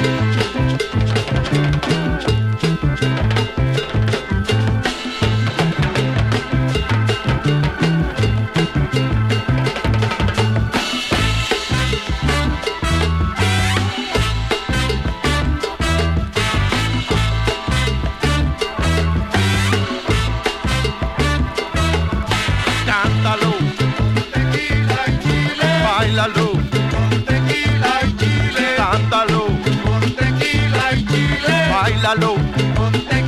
Cántalo, tequila y chile, báilalo, con tequila y chile, cántalo, con tequila y chile, báilalo. con tequila